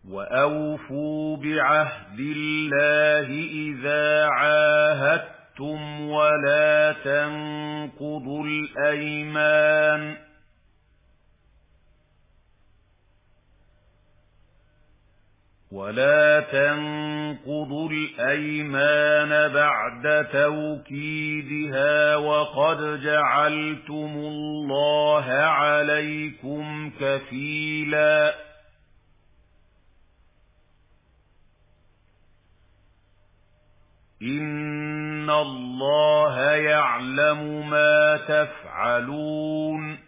وَأَوْفُوا بِعَهْدِ اللَّهِ إِذَا عَاهَدتُّمْ وَلَا تَنقُضُوا الْأَيْمَانَ بَعْدَ تَوْكِيدِهَا وَقَدْ جَعَلْتُمُ اللَّهَ عَلَيْكُمْ كَفِيلًا إِنَّ اللَّهَ يَعْلَمُ مَا تَفْعَلُونَ